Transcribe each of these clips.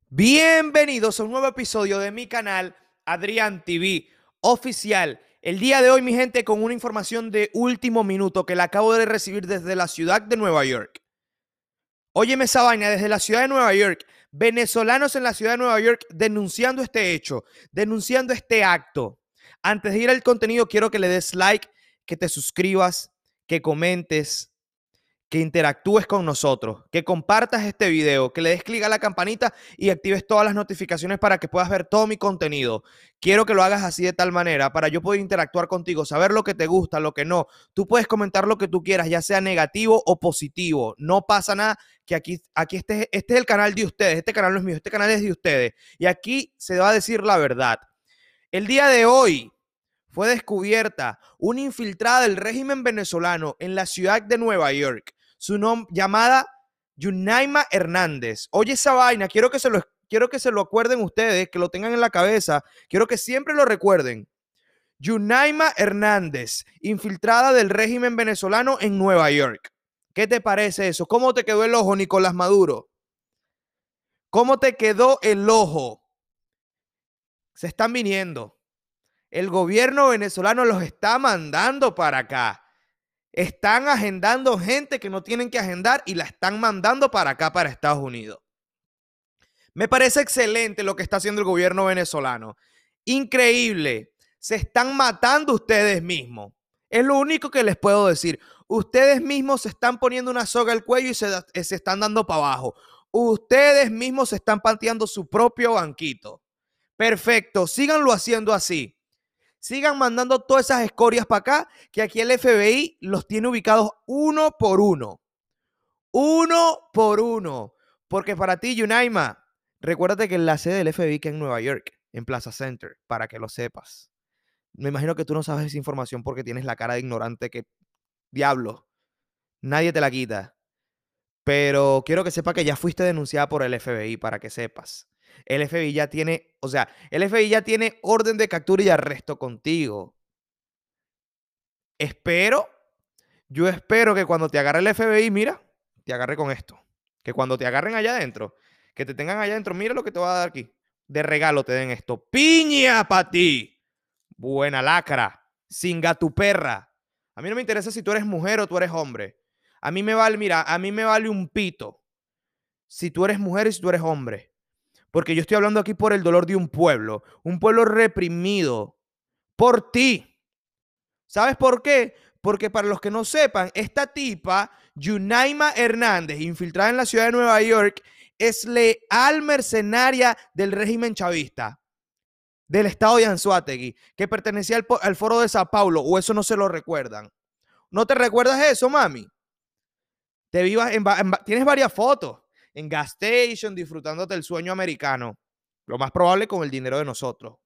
Bienvenidos a un nuevo episodio de mi canal Adrián TV Oficial. El día de hoy, mi gente, con una información de último minuto que la acabo de recibir desde la ciudad de Nueva York. Óyeme esa vaina, desde la ciudad de Nueva York, venezolanos en la ciudad de Nueva York denunciando este hecho, denunciando este acto. Antes de ir al contenido, quiero que le des like, que te suscribas, que comentes, que interactúes con nosotros, que compartas este video, que le des clic a la campanita y actives todas las notificaciones para que puedas ver todo mi contenido. Quiero que lo hagas así de tal manera para yo poder interactuar contigo, saber lo que te gusta, lo que no. Tú puedes comentar lo que tú quieras, ya sea negativo o positivo. No pasa nada, que aquí este es el canal de ustedes, este canal no es mío, este canal es de ustedes. Y aquí se va a decir la verdad. El día de hoy fue descubierta una infiltrada del régimen venezolano en la ciudad de Nueva York. Su nombre llamada Yunaima Hernández. Oye esa vaina, quiero que se lo acuerden ustedes, que lo tengan en la cabeza, quiero que siempre lo recuerden. Yunaima Hernández, infiltrada del régimen venezolano en Nueva York. ¿Qué te parece eso? ¿Cómo te quedó el ojo, Nicolás Maduro? ¿Cómo te quedó el ojo? Se están viniendo. El gobierno venezolano los está mandando para acá. Están agendando gente que no tienen que agendar y la están mandando para acá, para Estados Unidos. Me parece excelente lo que está haciendo el gobierno venezolano. Increíble. Se están matando ustedes mismos. Es lo único que les puedo decir. Ustedes mismos se están poniendo una soga al cuello y se están dando para abajo. Ustedes mismos se están pateando su propio banquito. Perfecto, síganlo haciendo así. Sigan mandando todas esas escorias para acá, que aquí el FBI los tiene ubicados uno por uno. Uno por uno. Porque para ti, Yunaima, recuérdate que la sede del FBI queda en Nueva York, en Plaza Center, para que lo sepas. Me imagino que tú no sabes esa información porque tienes la cara de ignorante que, diablo, nadie te la quita. Pero quiero que sepa que ya fuiste denunciada por el FBI, para que sepas. El FBI ya tiene, o sea, el FBI ya tiene orden de captura y arresto contigo. Espero, yo espero que cuando te agarre el FBI, mira, te agarre con esto. Que cuando te agarren allá adentro, que te tengan allá adentro, mira lo que te va a dar aquí. De regalo te den esto. ¡Piña para ti! Buena lacra. Singa tu perra. A mí no me interesa si tú eres mujer o tú eres hombre. A mí me vale, mira, a mí me vale un pito si tú eres mujer y si tú eres hombre. Porque yo estoy hablando aquí por el dolor de un pueblo reprimido por ti. ¿Sabes por qué? Porque para los que no sepan, esta tipa, Yunaima Hernández, infiltrada en la ciudad de Nueva York, es leal mercenaria del régimen chavista, del estado de Anzoátegui, que pertenecía al foro de Sao Paulo, o eso no se lo recuerdan. ¿No te recuerdas eso, mami? Te vivas tienes varias fotos en Gas Station, disfrutándote el sueño americano. Lo más probable con el dinero de nosotros.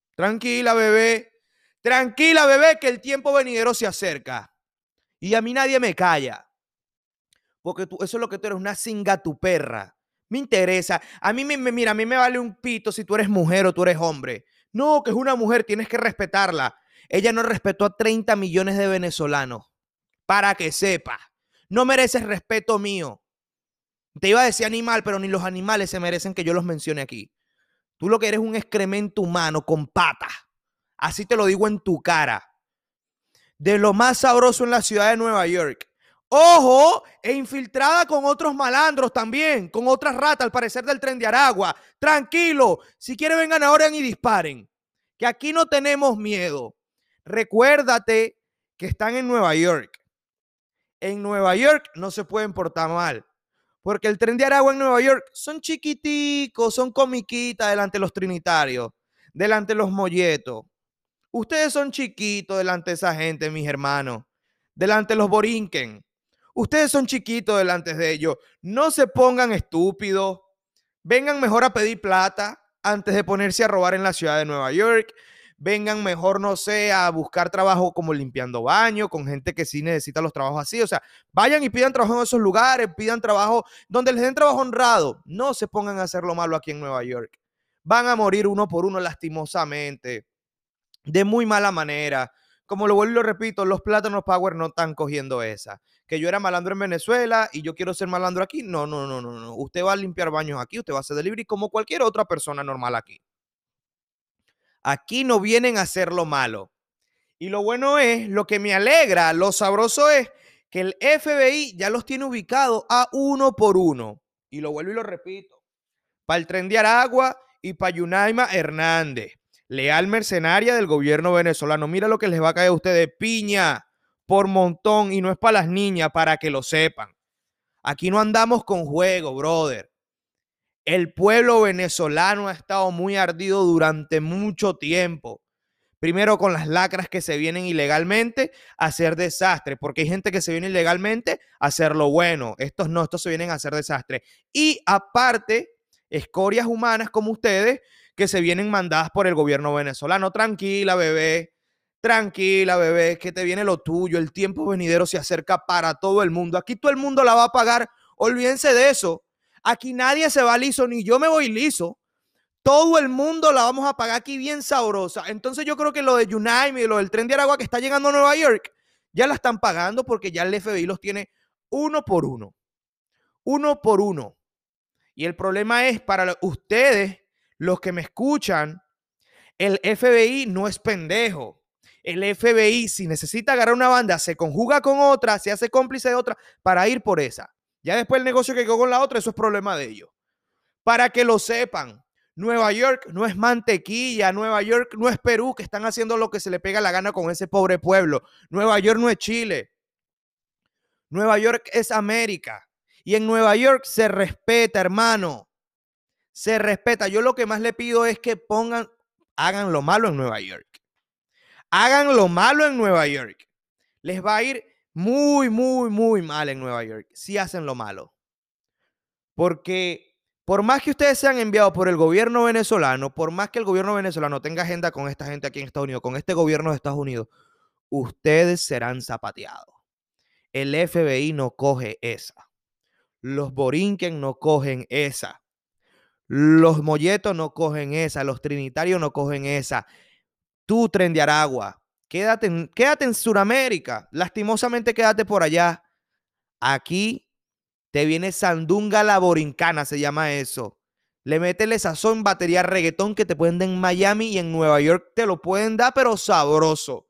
Tranquila, bebé, que el tiempo venidero se acerca. Y a mí nadie me calla. Porque tú, eso es lo que tú eres, una singa tu perra. Me interesa. A mí mira, a mí me vale un pito si tú eres mujer o tú eres hombre. No, que es una mujer, tienes que respetarla. Ella no respetó a 30 millones de venezolanos. Para que sepa. No mereces respeto mío. Te iba a decir animal, pero ni los animales se merecen que yo los mencione aquí. Tú lo que eres un excremento humano con patas. Así te lo digo en tu cara. De lo más sabroso en la ciudad de Nueva York. Ojo, e infiltrada con otros malandros también, con otras ratas, al parecer del tren de Aragua. Tranquilo, si quieren vengan ahora y disparen, que aquí no tenemos miedo. Recuérdate que están en Nueva York. En Nueva York no se pueden portar mal, porque el tren de Aragua en Nueva York son chiquiticos, son comiquitas delante de los trinitarios, delante de los molletos. Ustedes son chiquitos delante de esa gente, mis hermanos. Delante de los borinquen. Ustedes son chiquitos delante de ellos. No se pongan estúpidos. Vengan mejor a pedir plata antes de ponerse a robar en la ciudad de Nueva York. Vengan mejor, no sé, a buscar trabajo como limpiando baños, con gente que sí necesita los trabajos así. O sea, vayan y pidan trabajo en esos lugares, pidan trabajo donde les den trabajo honrado. No se pongan a hacer lo malo aquí en Nueva York. Van a morir uno por uno lastimosamente, de muy mala manera, como lo vuelvo y lo repito, los plátanos power no están cogiendo esa. Que yo era malandro en Venezuela y yo quiero ser malandro aquí. No, no, no, no, no. Usted va a limpiar baños aquí, usted va a hacer delivery como cualquier otra persona normal aquí. Aquí no vienen a hacer lo malo. Y lo bueno es, lo que me alegra, lo sabroso es que el FBI ya los tiene ubicados a uno por uno. Y lo vuelvo y lo repito. Para el Tren de Aragua y para Yunaima Hernández, leal mercenaria del gobierno venezolano. Mira lo que les va a caer a ustedes, piña por montón, y no es para las niñas, para que lo sepan. Aquí no andamos con juego, brother. El pueblo venezolano ha estado muy ardido durante mucho tiempo. Primero con las lacras que se vienen ilegalmente a hacer desastre, porque hay gente que se viene ilegalmente a hacer lo bueno. Estos no, estos se vienen a hacer desastre. Y aparte, escorias humanas como ustedes que se vienen mandadas por el gobierno venezolano. Tranquila, bebé, que te viene lo tuyo. El tiempo venidero se acerca para todo el mundo. Aquí todo el mundo la va a pagar. Olvídense de eso. Aquí nadie se va liso, ni yo me voy liso. Todo el mundo la vamos a pagar aquí bien sabrosa. Entonces yo creo que lo de Yunaime y lo del Tren de Aragua que está llegando a Nueva York, ya la están pagando porque ya el FBI los tiene uno por uno. Uno por uno. Y el problema es para ustedes, los que me escuchan, el FBI no es pendejo. El FBI, si necesita agarrar una banda, se conjuga con otra, se hace cómplice de otra para ir por esa. Ya después el negocio que quedó con la otra, eso es problema de ellos. Para que lo sepan, Nueva York no es mantequilla, Nueva York no es Perú, que están haciendo lo que se le pega la gana con ese pobre pueblo. Nueva York no es Chile. Nueva York es América. Y en Nueva York se respeta, hermano. Se respeta. Yo lo que más le pido es que hagan lo malo en Nueva York. Hagan lo malo en Nueva York. Les va a ir muy, muy, muy mal en Nueva York si hacen lo malo. Porque por más que ustedes sean enviados por el gobierno venezolano, por más que el gobierno venezolano tenga agenda con esta gente aquí en Estados Unidos, con este gobierno de Estados Unidos, ustedes serán zapateados. El FBI no coge esa. Los borinquen no cogen esa. Los molletos no cogen esa. Los trinitarios no cogen esa. Tú, Tren de Aragua, quédate en Sudamérica. Lastimosamente, quédate por allá. Aquí te viene Sandunga la Borincana, se llama eso. Le métele sazón, batería, reggaetón que te pueden dar en Miami y en Nueva York te lo pueden dar, pero sabroso.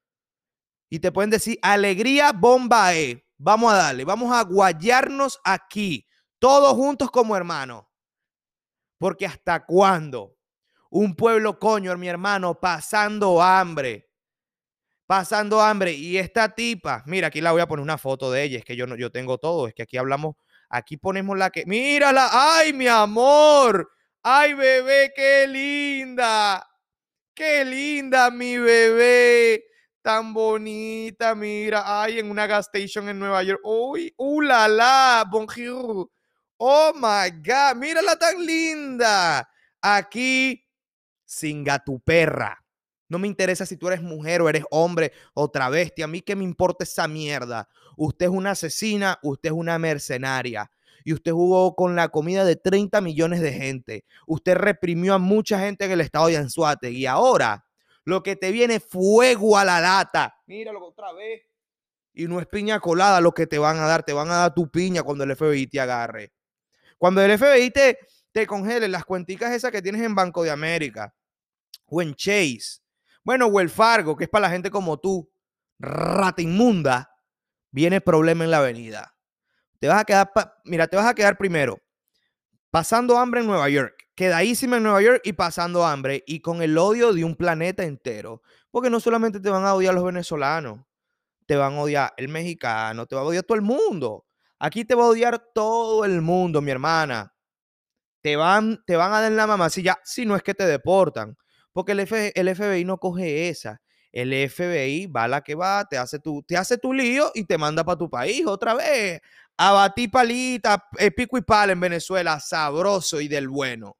Y te pueden decir, alegría, bomba, vamos a darle, vamos a guayarnos aquí, todos juntos como hermanos. Porque ¿hasta cuándo? Un pueblo, coño, mi hermano, pasando hambre. Pasando hambre. Y esta tipa, mira, aquí la voy a poner una foto de ella. Es que yo tengo todo. Es que aquí hablamos, aquí ponemos la que. Mírala. ¡Ay, mi amor! ¡Ay, bebé, qué linda! ¡Qué linda, mi bebé! Tan bonita, mira. Ay, en una gas station en Nueva York. ¡Uy! La, la! Bonjour. ¡Oh, my God! ¡Mírala tan linda! Aquí, singa tu perra. No me interesa si tú eres mujer o eres hombre o travesti. A mí qué me importa esa mierda. Usted es una asesina, usted es una mercenaria. Y usted jugó con la comida de 30 millones de gente. Usted reprimió a mucha gente en el estado de Anzoátegui. Y ahora lo que te viene es fuego a la lata. Míralo otra vez. Y no es piña colada lo que te van a dar. Te van a dar tu piña cuando el FBI te agarre. Cuando el FBI te congele las cuenticas esas que tienes en Banco de América o en Chase. Bueno, o el Fargo, que es para la gente como tú, rata inmunda, viene problema en la avenida. Te vas a quedar, mira, te vas a quedar primero pasando hambre en Nueva York, quedadísima en Nueva York y pasando hambre y con el odio de un planeta entero. Porque no solamente te van a odiar los venezolanos, te van a odiar el mexicano, te va a odiar todo el mundo. Aquí te va a odiar todo el mundo, mi hermana. Te van a dar la mamacilla si no es que te deportan. Porque el FBI no coge esa. El FBI va a la que va, te hace tu lío y te manda para tu país otra vez. A batir palita, pico y pala en Venezuela, sabroso y del bueno.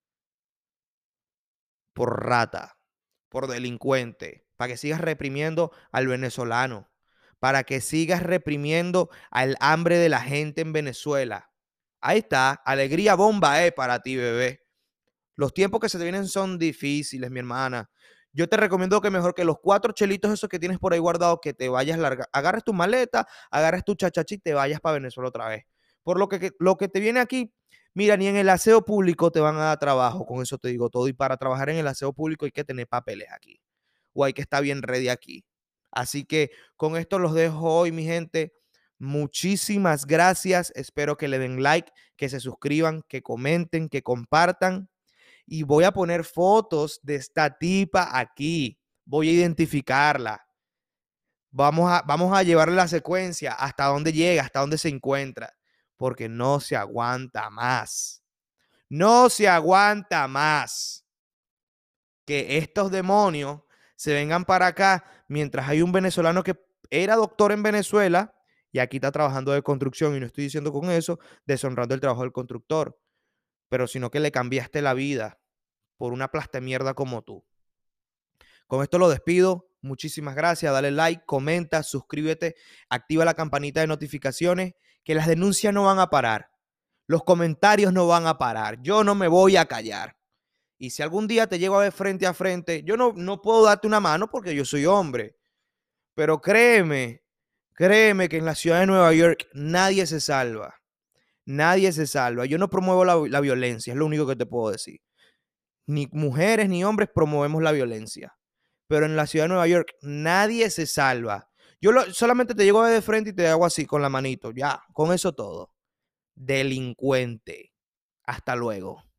Por rata, por delincuente, para que sigas reprimiendo al venezolano, para que sigas reprimiendo al hambre de la gente en Venezuela. Ahí está, alegría bomba, para ti, bebé. Los tiempos que se te vienen son difíciles, mi hermana. Yo te recomiendo que mejor que los 4 chelitos esos que tienes por ahí guardados, que te vayas larga, agarres tu maleta, agarres tu chachachi y te vayas para Venezuela otra vez. Por lo que te viene aquí, mira, ni en el aseo público te van a dar trabajo, con eso te digo todo. Y para trabajar en el aseo público hay que tener papeles aquí, o hay que estar bien ready aquí. Así que con esto los dejo hoy, mi gente. Muchísimas gracias. Espero que le den like, que se suscriban, que comenten, que compartan. Y voy a poner fotos de esta tipa aquí. Voy a identificarla. Vamos a llevarle la secuencia hasta dónde llega, hasta dónde se encuentra. Porque no se aguanta más. No se aguanta más que estos demonios se vengan para acá mientras hay un venezolano que era doctor en Venezuela y aquí está trabajando de construcción. Y no estoy diciendo con eso deshonrando el trabajo del constructor, pero sino que le cambiaste la vida por una plasta de mierda como tú. Con esto lo despido. Muchísimas gracias. Dale like, comenta, suscríbete, activa la campanita de notificaciones, que las denuncias no van a parar. Los comentarios no van a parar. Yo no me voy a callar. Y si algún día te llego a ver frente a frente, yo no puedo darte una mano porque yo soy hombre. Pero créeme que en la ciudad de Nueva York nadie se salva. Nadie se salva. Yo no promuevo la violencia, es lo único que te puedo decir. Ni mujeres ni hombres promovemos la violencia. Pero en la ciudad de Nueva York nadie se salva. Solamente te llego a ver de frente y te hago así con la manito. Ya, con eso todo. Delincuente. Hasta luego.